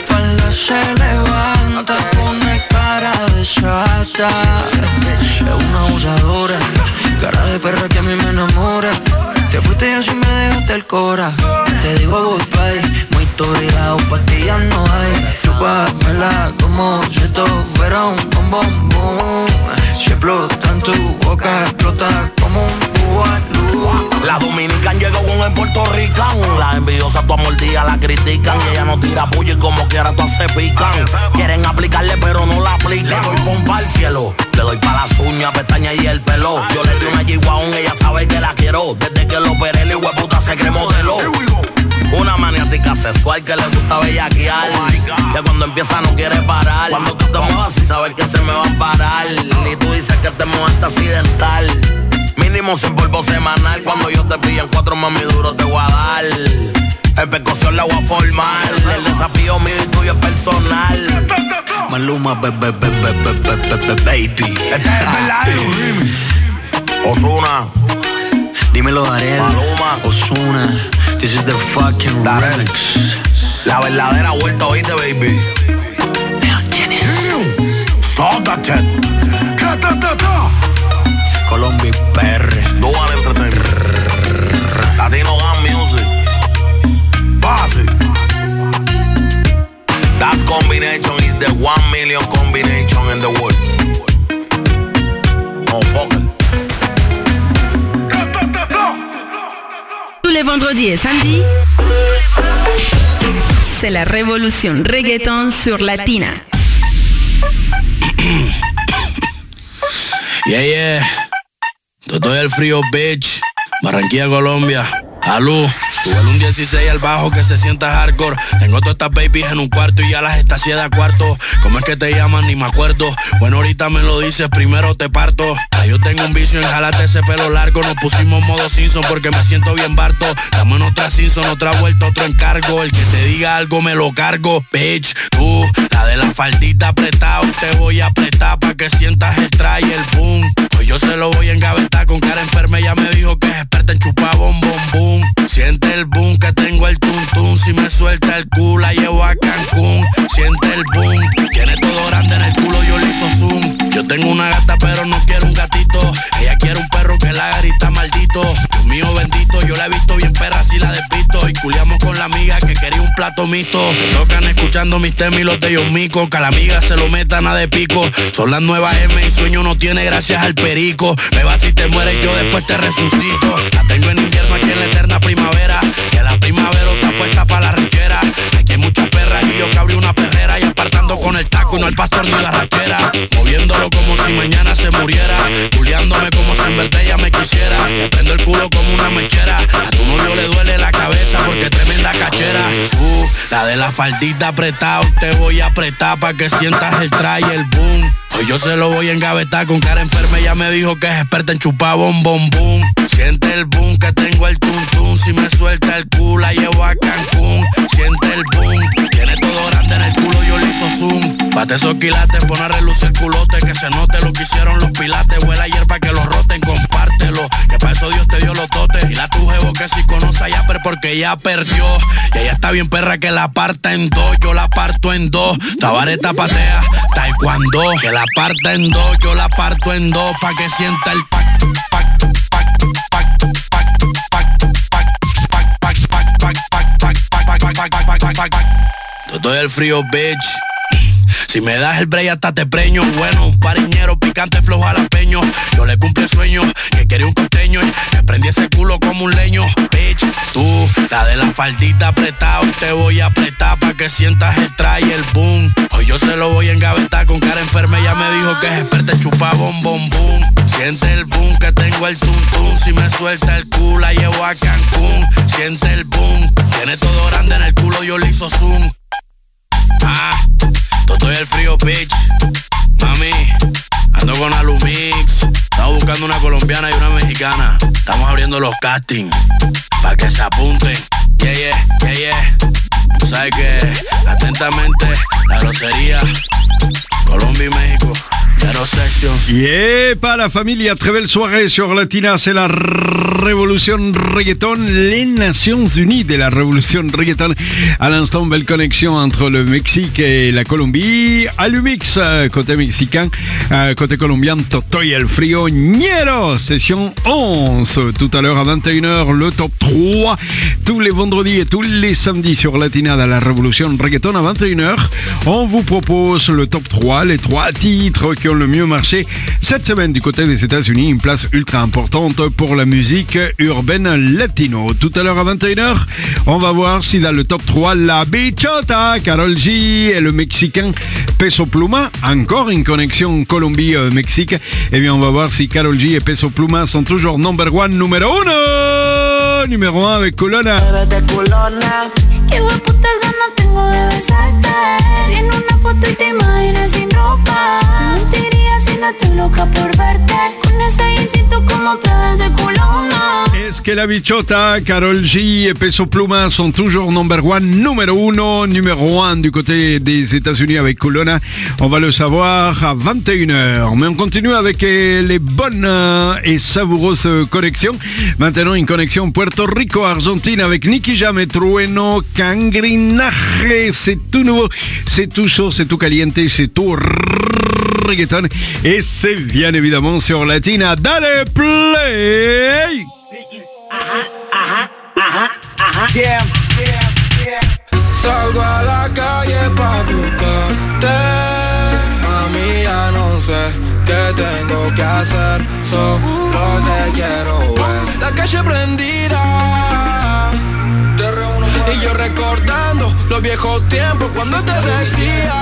Se levanta, pone cara de chata. Es una abusadora, cara de perra que a mí me enamora. Te fuiste y así me dejaste el cora. Te digo goodbye, muy toreado, pastillas no hay. Chúpamela como si esto fuera un bombón, boom. Si explota en tu boca, explota como un bubalú. La dominican llegó con el puertorricano. Las envidiosas tu mordida la critican. Y ella no tira puya y como quiera todas se pican. Quieren aplicarle pero no la aplican. Le doy pompa al cielo, le doy pa' las uñas, pestañas y el pelo. Yo le doy una G-Wagon, ella sabe que la quiero. Desde que lo operé el hueputa se cree modelo. Una maniática sexual que le gusta bellaquear. Que cuando empieza no quiere parar. Cuando tú te muevas y sabes que se me va a parar. Ni tú dices que te muevaste accidental. Mínimo 100 polvo semanal. Cuando yo te pillen 4 mami duro te voy a dar. En percusión la voy a formar. El desafío mío y tuyo es personal. Maluma, baby. Este es el verdadero Ozuna. Dímelo, Darel. Maluma. Ozuna. This is the fucking remix. La verdadera vuelta, oíste, baby. Stop that shit. Colombia PR. Dual Entertainment. Latino Gun Music. Basic. That combination is the 1 million combination in the world. No fucker. Tous les vendredis et samedis, c'est la révolution reggaeton sur Latina. Yeah. Todo el frío, bitch. Barranquilla, Colombia. Alú. Tuve un 16 al bajo que se sienta hardcore. Tengo todas estas babies en un cuarto y ya las estacié de cuarto. ¿Cómo es que te llaman? Ni me acuerdo. Bueno, ahorita me lo dices, primero te parto. Yo tengo un vicio en jalarte ese pelo largo. Nos pusimos modo Simpson porque me siento bien barto. Dame en otra Simpson, otra vuelta, otro encargo. El que te diga algo me lo cargo, bitch. Tú, la de la faldita apretada, te voy a apretar pa' que sientas el try, el boom. Hoy yo se lo voy a engavetar con cara enferma. Ella me dijo que es experta en chupar bom, boom. Siente el boom que tengo el tum tum. Si me suelta el culo la llevo a Cancún. Siente el boom, tiene todo grande en el culo, yo le hizo zoom. Yo tengo una gata pero no quiero un gatito. Ella quiere un perro que la garita maldito. Dios mío bendito, yo la he visto bien perra si la despisto. Y culiamos con la amiga que quería un plato mixto. Se tocan escuchando mis temas y los de ellos micos. Que a la amiga se lo metan a de pico. Son las nuevas M y sueño no tiene gracias al perico. Me vas si te mueres yo después te resucito. La tengo en invierno aquí en la eterna primavera. Que la primavera está puesta para la rechera. Aquí hay muchas perras y yo que abrí una perrera. Y apartando con el taco y no el pastor ni la rachera. Moviéndolo como si mañana se muriera. Culiándome como si en verdad ella me quisiera. Le prendo el culo como una mechera. A tu novio le duele la cabeza porque es tremenda cachera. La de la faldita apretada, te voy a apretar pa' que sientas el try, el boom. Hoy yo se lo voy a engavetar con cara enferma. Ella me dijo que es experta en chupar bom, boom. Siente el boom que tengo el tum tum. Si me suelta el culo la llevo a Cancún. Siente el boom, tiene todo grande en el culo, yo le hizo zoom. Bate esos quilates, pon a relucir el culote. Que se note lo que hicieron los pilates. Huele ayer pa' que los roten, compártelo. Que pa' eso Dios te dio los dotes. Dile a tu jevo que si conoce a Yapper porque ya perdió. Y ella está bien perra que la parta en dos. Yo la parto en dos. Tabareta patea, taekwondo. Que la parta en dos, yo la parto en dos. Pa' que sienta el Todo el frío, bitch. Si me das el break hasta te preño. Bueno, un pariñero picante flojo jalapeño. Yo le cumple el sueño que quería un costeño y me prendí ese culo como un leño. Bitch, tú, la de la faldita apretada, hoy te voy a apretar pa' que sientas el try y el boom. Hoy yo se lo voy a engavetar con cara enferma. Ella me dijo que es experta en chupar bom bom boom. Siente el boom que tengo el tum tum. Si me suelta el culo la llevo a Cancún. Siente el boom, tiene todo grande en el culo, Dios le hizo zoom. Todo el frío, bitch. Mami, ando con Alumix. Estaba buscando una colombiana y una mexicana. Estamos abriendo los castings pa' que se apunten. Yeah, yeah, yeah, yeah. ¿Sabes qué? Atentamente, la grosería. Colombia y México. Yeah, pas la familia, très belle soirée sur Latina, c'est la révolution reggaeton, les Nations Unies de la révolution reggaeton. À l'instant, belle connexion entre le Mexique et la Colombie. Alumix, côté mexicain, côté colombien, Toto y el Frío, Ñero, session 11. Tout à l'heure à 21h, le top 3. Tous les vendredis et tous les samedis sur Latina de la révolution reggaeton à 21h. On vous propose le top 3, les 3 titres qui ont le mieux marché cette semaine du côté des États-Unis, une place ultra importante pour la musique urbaine latino. Tout à l'heure à 21h, on va voir si dans le top 3, la Bichota, Karol G et le Mexicain Peso Pluma, encore une connexion Colombie-Mexique. Eh bien, on va voir si Karol G et Peso Pluma sont toujours number one, numéro 1. Numéro 1 avec Culona. Qué hueputas ganas tengo de besarte. En una foto y te imaginas sin ropa. Te mentiría si no estoy loca por verte. Con ese instinto como traes de Culona. Est-ce que la Bichota, Karol G et Peso Pluma sont toujours number one, numéro 1 du côté des États-Unis avec Culona? On va le savoir à 21h. Mais on continue avec les bonnes et savoureuses connexions. Maintenant, une connexion Puerto Rico-Argentine avec Nicky Jam et Trueno, Cangrinaje. C'est tout nouveau, c'est tout chaud, c'est tout caliente, c'est tout reggaeton. Et c'est bien évidemment sur Latina. Dale play! Yeah, yeah, yeah. Salgo a la calle pa' buscarte. Mami, ya no sé qué tengo que hacer. Solo te quiero ver. La calle prendida. Y yo recordando los viejos tiempos cuando te decía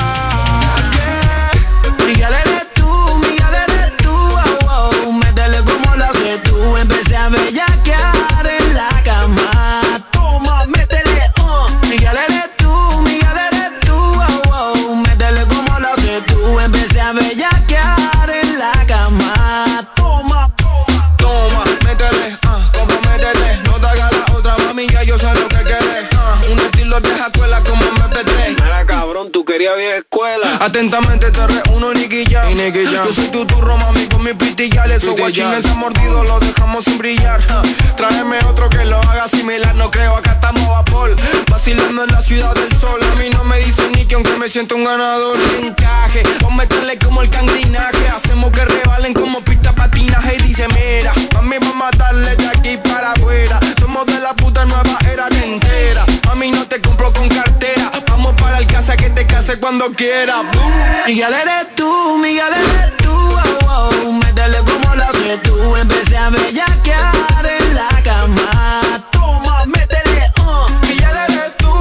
que Miguel eres tú, oh, oh. Métele como lo haces tú. Empecé a bellaquear en la cama. Toma, métele, Miguel eres tú, oh, oh. Métele como lo haces tú. Empecé a bellaquear en la cama. Toma, toma, métele, comprométele. No te hagas la otra, mami, ya yo sé lo que querés. Un estilo vieja escuela como MP3. Mira, cabrón, tú querías vieja escuela. Atentamente te reúno, Nicky Jam. Yo soy tu turro, mami, con mis pitillales. Esos guachines están mordidos, los dejamos sin brillar. Tráeme otro que lo haga similar. No creo, acá estamos a vapor. Vacilando en la ciudad del sol. A mí no me dicen ni que aunque me siento un ganador. Encaje, vamos a meterle como el cangrinaje. Hacemos que rebalen como pista patinaje. Y dice, mira, mami, vamos a darle de aquí para afuera. Somos de la puta nueva era de entera. Mami, no te compro con cartera. Vamos para el casa que te case cuando quiera. Miguel eres tú, oh, oh. Métele como lo haces tú. Empecé a bellaquear en la cama. Toma, métele, Miguel eres tú,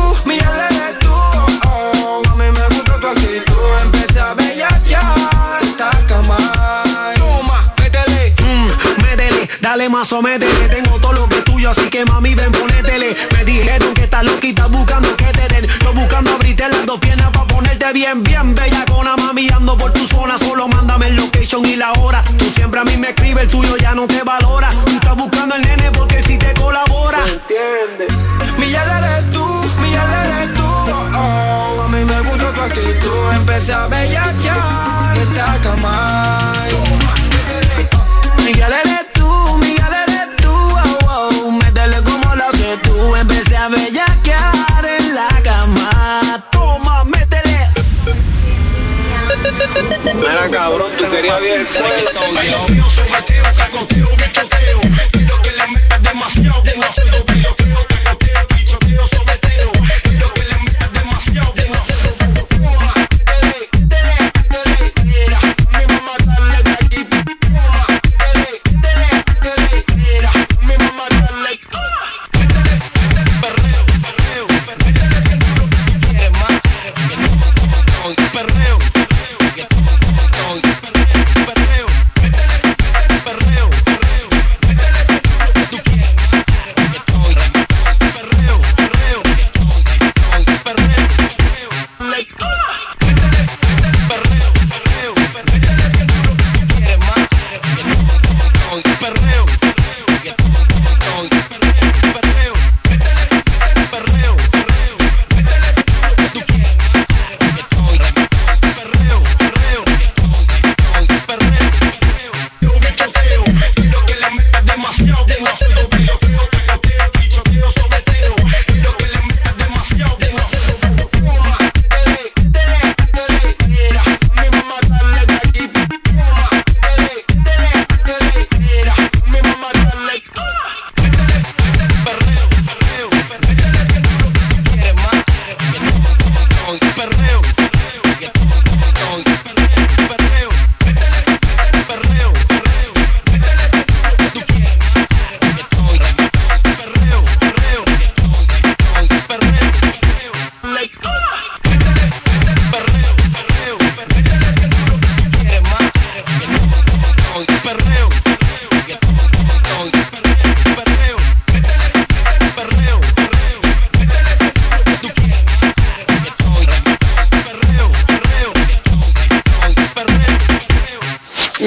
oh. A mí me gusta tu actitud. Empecé a bellaquear en esta cama. Toma, métele, métele. Dale más o métele. Tengo todo lo que es tuyo, así que mami ven, ponétele. Me dijeron que estás loquita buscando que te den. Yo buscando abrirte las dos piernas pa' ponerte bien, bien bellacona. Mami, ando por tu zona, solo mándame el location y la hora. Tú siempre a mí me escribes, el tuyo ya no te valora. Tú estás buscando al nene porque él sí te colabora. ¿Entiendes? Miguel eres tú, oh, oh. A mí me gusta tu actitud. Empecé a bellaquear en esta cama. Miguel eres tú, oh, oh. Métele como lo haces tú. Empecé a bellaquear en la cama. Toma, métele. Mira, cabrón, tú querías bien. Yo soy Mateo, sacoteo, bichoteo. Quiero que le metas demasiado, demasiado. Bichoteo, cacoteo, bichoteo, sobeteo. Quiero que le metas demasiado.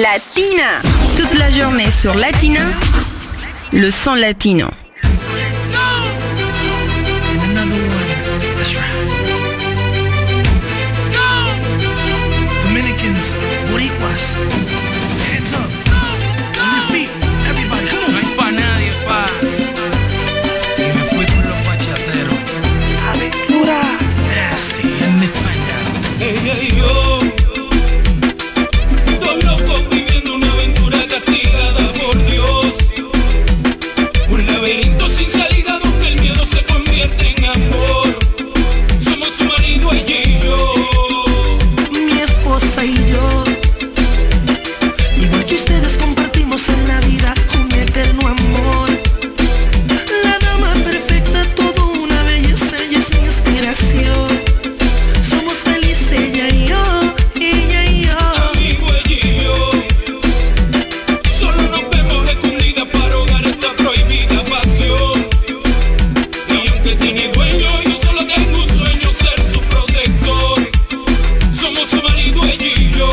Latina. Toute la journée sur Latina, le son latino. Dominicans, Boricuas, hands up, on your feet, everybody, come on. No hay pa' nadie, pa. Y me fui por los bachateros. Aventura. Nasty, let me find out. Ella y yo, dos locos viviendo una aventura castigada por Dios. Un laberinto sin salida donde el miedo se convierte en amor. Somos su marido, ella y yo. Y yo, igual que ustedes compartimos en la vida un eterno amor. La dama perfecta, todo una belleza, ella es mi inspiración. Somos felices ella y yo, ella y yo. Amigo, ella y yo, solo nos vemos escondidas para ahogar esta prohibida pasión. Y aunque tiene dueño, yo solo tengo un sueño, ser su protector. Somos su marido, ella y yo.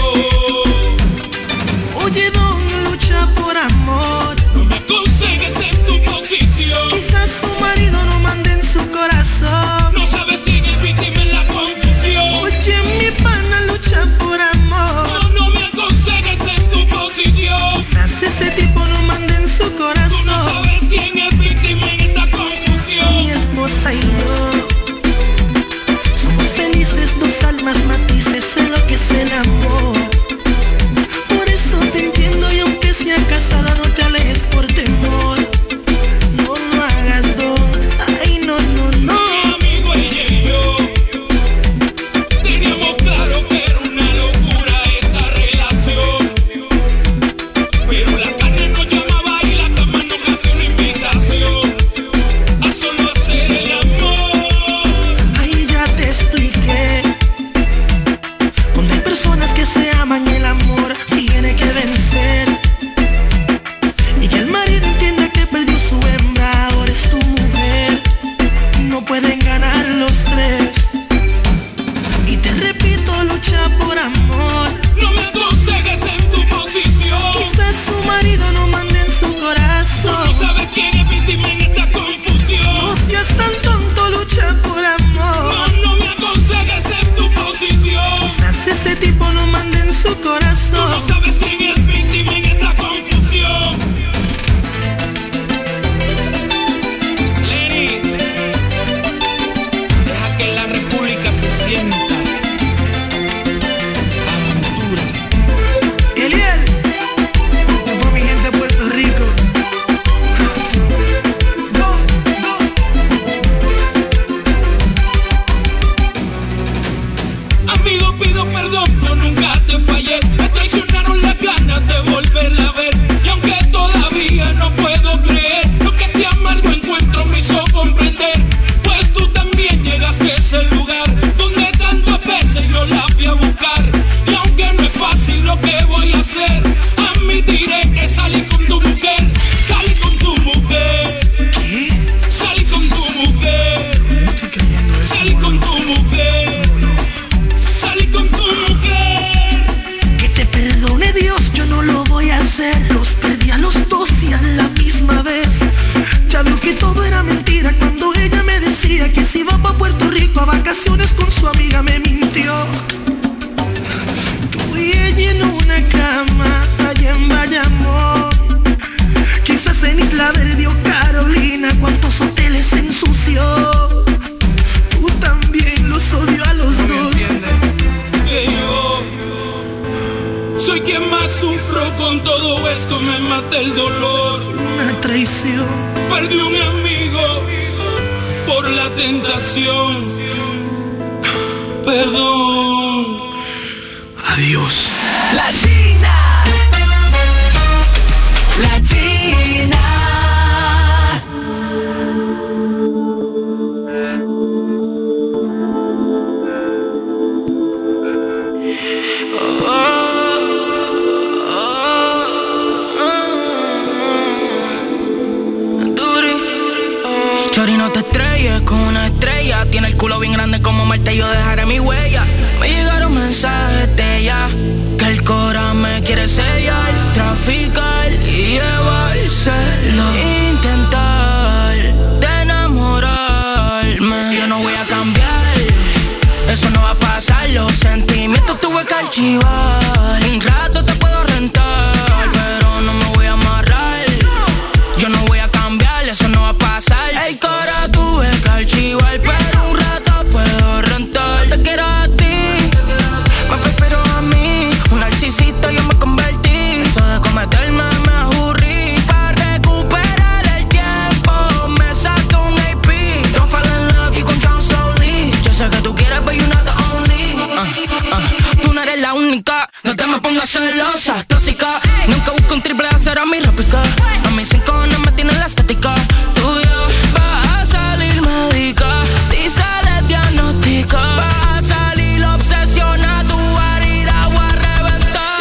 Oye, don, lucha por amor. No me aconsejes en tu posición. Quizás su marido no mande en su corazón. No sabes quién es víctima en la confusión. Oye, mi pana, lucha por amor. No me aconsejes en tu posición. Quizás ese tipo no mande en su corazón. Tú no sabes quién es víctima en esta confusión. Mi esposa y yo somos felices, dos almas matices, sé lo que es el amor. Por eso te entiendo y aunque sea casada no te alejes por temor. No lo hagas, don. Ay, no, no, no. Mi amigo, ella y yo teníamos claro que era una locura esta relación. Pero la carne nos llamaba y la cama nos hacía una invitación a solo hacer el amor. Ahí ya te expliqué. Cuando hay personas que se aman, el amor tiene que vencer. Y que el marido entienda que perdió su hembra, ahora es tu mujer. No pueden ganar los tres. Y te repito, lucha por amor. No me aconsejes en tu posición. Quizás su marido no mande en su corazón. Tú no sabes quién es víctima en esta confusión. No seas tan tonto, lucha por amor. No me aconsejes en tu posición. Quizás ese tipo no mande en su corazón. Tú no sabes quién es víctima en esta confusión. Lenny, deja que la república se sienta. Aventura. Eliel, esto por mi gente de Puerto Rico. Amigo, pido perdón, yo nunca te fallé. Me traicionaron las ganas de volverla a ver. Y aunque todavía no puedo creer lo que este amargo encuentro me hizo comprender, pues tú también llegaste a ese lugar donde tantas veces yo la fui a buscar. Y aunque no es fácil lo que voy a hacer, admitiré que salí con tu mujer. Salí con tu mujer. ¿Qué? Salí con tu mujer. No estoy creyendo eso. Salí con tu mujer. Salí con tu mujer. Que te perdone Dios, yo no lo voy a hacer. Los perdí a los dos y a la misma vez. Ya veo que todo era mentira cuando ella me decía que se iba pa' Puerto Rico a vacaciones con su amiga, me mintió. Tú y ella en una cama allá en Bayamón. Quizás en Isla Verde o Carolina, cuántos hoteles se ensució. Tú también los odio a los dos. Que yo soy quien más sufro con todo esto, me mata el dolor. Una traición. Perdí un amigo por la tentación. Perdón. Adiós. Latina. Latina. Chori, no te estrelles ella es como una estrella. Tiene el culo bien grande como Marte, yo dejaré mi huella. Me llegaron mensajes de ella, que el cora me quiere sellar, traficar y llevárselo. Intentar de enamorarme. Yo no voy a cambiar, eso no va a pasar. Los sentimientos tuve que archivar. Un rato te puedo rentar, pero no me voy a amarrar. Yo no voy a cambiar, eso no va a pasar. El cora tuve que archivar, pero un rato puedo rentar. Te quiero a ti, me prefiero a mí. Un narcisista yo me convertí. Eso de cometerme me aburrí. Para recuperar el tiempo me saqué un AP. Don't fall in love, you gon' drown slowly. Yo sé que tú quieres, but you're not the only. Tú no eres la única, no te me pongas celosa, tóxica. Nunca busco un triple A, será mi réplica. A mis 5 no me tienen la estética. Tú y yo vas a salir médica. Si sales diagnóstica, vas a salir obsesionada. Tu varita voy a reventar.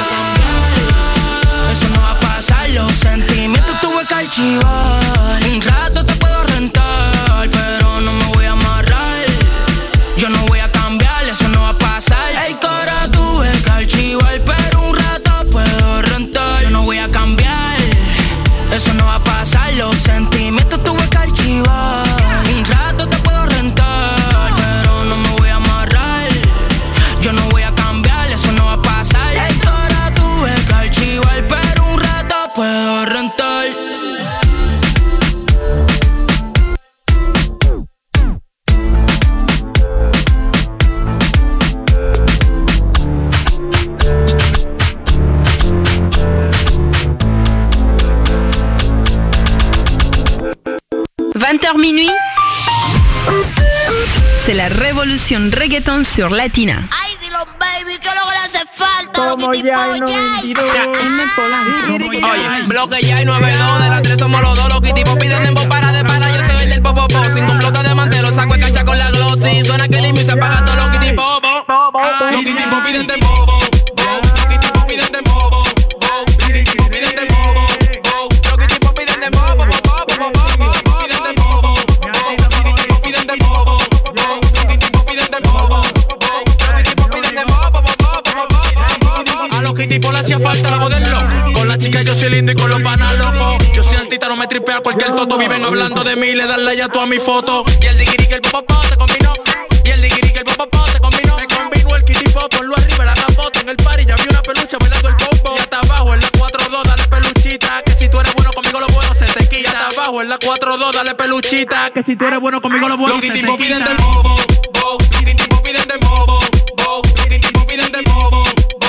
Eso no va a pasar. Los sentimientos tuve que archivar. Un rato te puedo rentar, pero no me voy a amarrar. Yo no voy a cambiar, eso no va a pasar. El cora tuve que archivar, pero un rato puedo rentar. Yo no voy a cambiar, eso no va a pasar. Los sentimientos tuve que archivar. Un rato te puedo rentar, pero no me voy a amarrar. Yo no voy a cambiar, eso no va a pasar. El cora tuve que archivar, pero un rato puedo rentar. Minuit, c'est la révolution reggaeton sur Latina. Ay, dilo, baby, que lo que le hace falta. Como ya el 92. Oye, bloque ya y 92. De las 3 somos los dos. Los kitipos piden dembow para de para. Yo soy el del popopo. Sin complota de mantelo, saco el cancha con la glossy. Suena que el y se apaga todos los kitipos. Los kitipos piden dembow. Los kitipos piden dembow. Los kitipos piden dembow. Los kitipos piden dembow. Tipo le hacía falta la modelo. Con la chica yo soy lindo y con los panas locos. Yo soy altita, no me tripea cualquier toto. Viven hablando de mí, le dan like a toda mi foto. Y el digiri que el popopó se combinó. Y el digiri que el popopó se combinó. Me combinó el kitty pop, ponlo arriba, la foto. En el party ya vi una pelucha bailando el bobo. Y hasta abajo en la 4-2, dale peluchita. Que si tú eres bueno conmigo lo bueno se te quita. Y hasta abajo en la 4-2, dale peluchita. Que si tú eres bueno conmigo lo bueno se te quita. Los piden del bobo. Los kitipos piden del bobo. Los kitipos piden del bobo.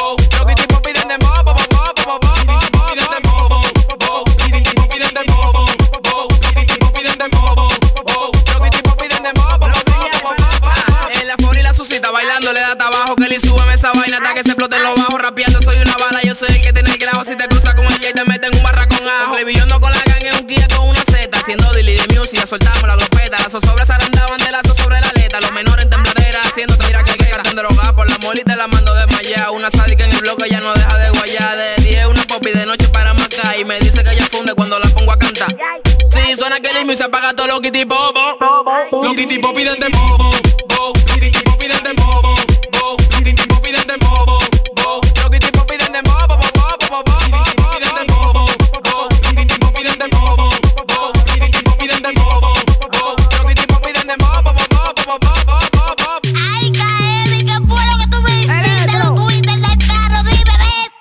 Bailando le da trabajo, que le súbeme esa vaina hasta que se explote los bajos. Rapeando soy una bala, yo soy el que tiene el grado. Si te cruzas con el que te mete en un barracón ajo. Yo con la gang en un Kia con una Z. Haciendo Dilly de music, ya soltamos la glopeta. Las zozobras se arandaban de lazo sobre la aleta. Los menores en tembladera, haciéndote mira que están drogadas por la moli y te la mando desmayada. Una sádica en el bloque ya no deja de guayar. De 10 una popi de noche para Macay. Y me dice que ella funde cuando la pongo a cantar. Sí, suena que el y se apaga todo los kitty bobo. Los kitty pop piden de bobo. Los kitty pop piden de bobo. Los kitty pop piden de bobo. Los kitty pop piden de bobo. Ay, Kaeli, ¿qué fue lo que tú me hiciste? Los Twitter del carro, dime.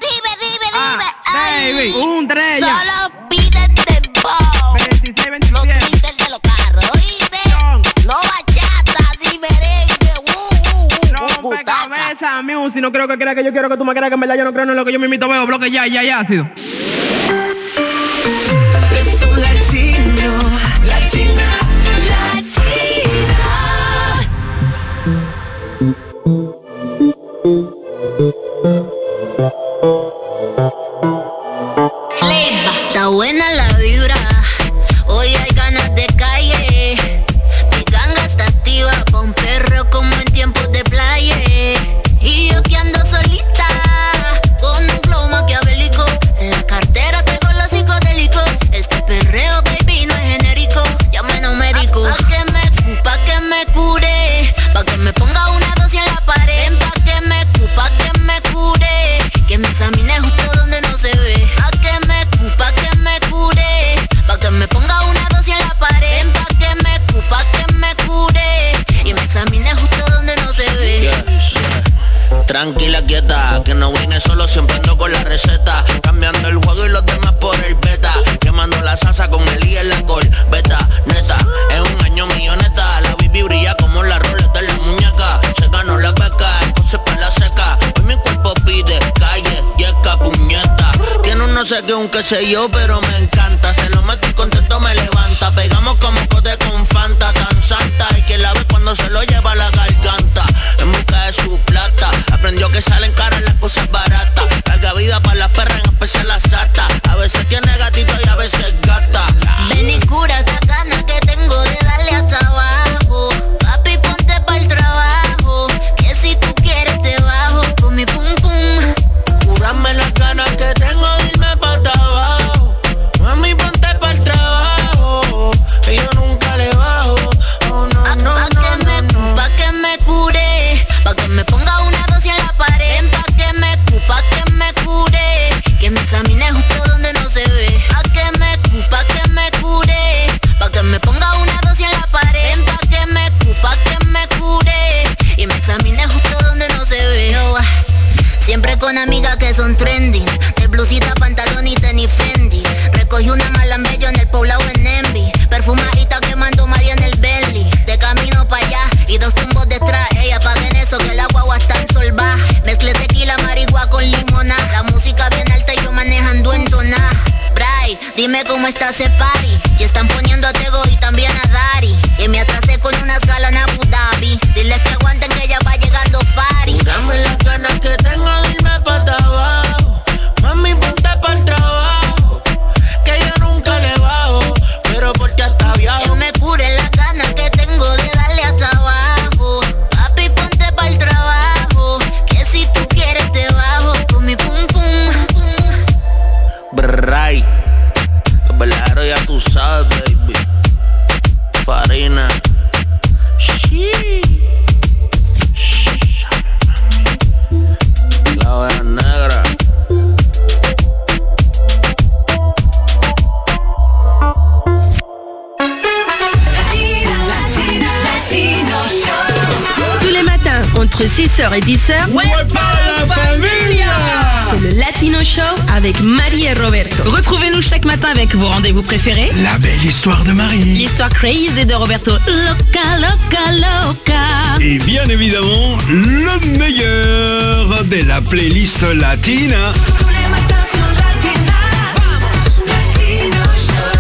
Baby, un 3 ya. Solo piden dembow. 26, 27. Los Twitter de los carros, ¿oíste? No bachata, ni merengue. Rompecabezas, music. No creo que crea que yo quiero que tú me creas que en verdad yo no creo en lo que yo me imito veo. Bloque ya ha sido. Es un latino, latina. Está buena la vibra, hoy hay ganas de calle. Mi ganga está activa pa' un perro como en tiempos de playa. Y yo que ando solita, con un flow maquiavélico. En la Tranquila, quieta, que no vine solo, siempre ando con la receta. Cambiando el juego y los demás por el beta. Quemando la salsa con el I en la corbeta. Neta, es un año milloneta. La baby brilla como la roleta en la muñeca. Se ganó la beca, puse pa' la seca. Hoy mi cuerpo pide calle, yeca, puñeta. Tiene un no sé qué, un qué sé yo, pero me encanta. Se lo meto y contento me levanta. Pegamos como cote con Fanta, tan santa. Y quien la ve cuando se lo lleva a la garganta. En busca de su plata. Aprendió que salen caras las cosas baratas. Larga vida para las perras, en especial las satas. A veces tiene gatito y a veces gata. Ven y cura esta gana que tengo de darle hasta abajo. Papi, ponte pa'l trabajo. Que si tú quieres te bajo con mi pum pum. Cúrame las ganas que tengo de irme pa' abajo. Mami, ponte pa'l trabajo. Que yo nunca le bajo. Oh, no, Pa' que me cure. Pa' que me ponga una dosis en la pared. Pa' que me cure. Que me examine justo donde no se ve. Pa' que me cure. Pa' que me ponga una dosis en la pared. Pa' que me cure. Y me examine justo donde no se ve. Yo, siempre con amigas que son trending. De blusita, pantalón y tenis Fendi. Recogí una malambello en el poblado en Envy. Perfumadita quemando María en el belly. De camino pa' allá y 2 tumbos detrás. Ella paguen eso que la guagua está en solva. Mezclé tequila, marigua con limona. La música bien alta y yo manejando en tona. Bray, dime cómo está ese party. Si están poniendo a Tego y también a Dari. Que me atrasé con unas galas en Abu Dhabi. Diles que aguanten que ya va llegando Fari. Dame las ganas que tengo de irme pa' abajo. Mami, ponte pa'l trabajo. Que yo nunca le bajo. Pero porque hasta viajo. Que me cure las ganas que tengo de darle hasta abajo. Papi, ponte pa'l trabajo. Que si tú quieres te bajo con mi pum pum. Bray. Los verdaderos ya tú sabes, baby. Farina. La oveja negra. Tous les matins, entre 6h et 10h, la familia! c'est le Latino Show avec Marie et Roberto. Retrouvez-nous chaque matin avec vos rendez-vous préférés. La belle histoire de Marie. L'histoire crazy de Roberto. Loca, loca, loca. Et bien évidemment, le meilleur de la playlist latina. Tous les matins sur Latina. Vamos, Latino Show.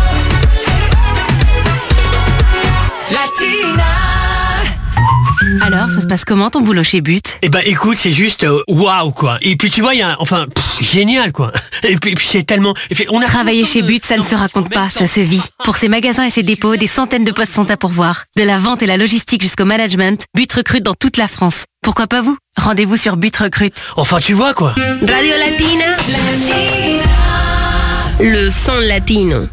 Latina. Alors, ça se passe comment ton boulot chez But? Eh ben écoute, c'est juste waouh quoi. Et puis tu vois, il y a génial quoi. Et puis c'est tellement Travailler chez But, ça ne se raconte pas, ça se vit. Pour ses magasins et ses dépôts, des centaines de postes sont à pourvoir. De la vente et la logistique jusqu'au management, But recrute dans toute la France. Pourquoi pas vous? Rendez-vous sur But Recrute. Enfin tu vois quoi. Radio Latina. Le son latino.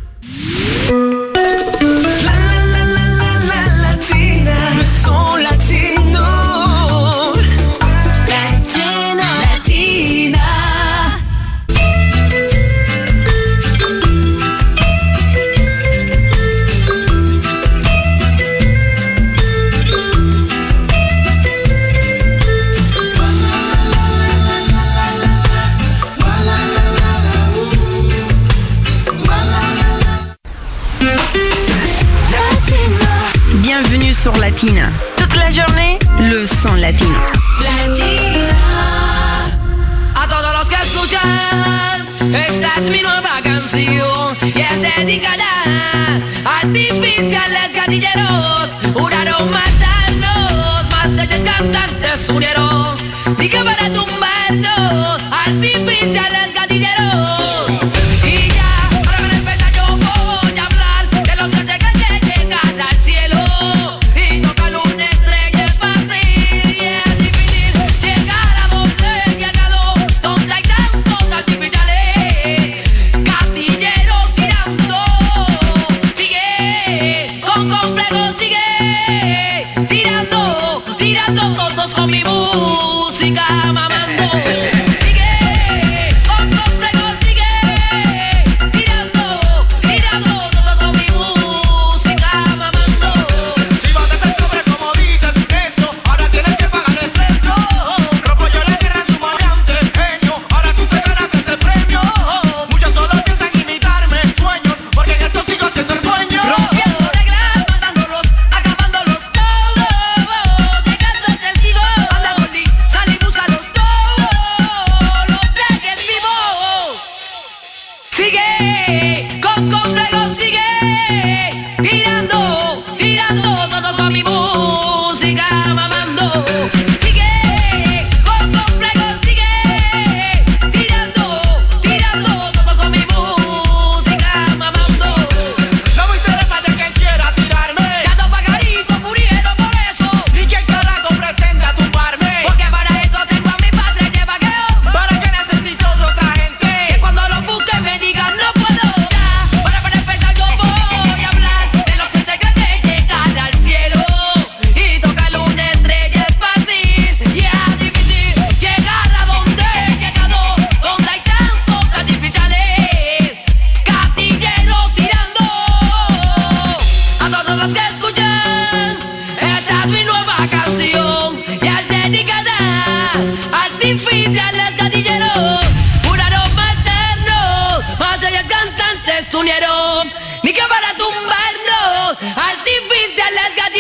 Le son latino. Latina. Bienvenue sur Latina. Toute la journée, le son latino. Latina. A todos los que escuchan, esta es mi nueva canción y es dedicada a artificiales gatilleros. Juraron matarnos, más de 10 cantantes unieron. Ni que para tumbarnos, artificiales gatilleros. Y ya, ahora van a empezar, yo voy a hablar de los que llegan al cielo y tocan una estrella fácil y es difícil llegar a donde he llegado, donde hay tantos artificiales gatilleros tirando. Sigue con complejo, sigue tirando todos con mi música mamando. Sigue con complejo, sigue artificiales gatilleros, un aroma eterno, batallas cantantes unieron, ni que para tumbar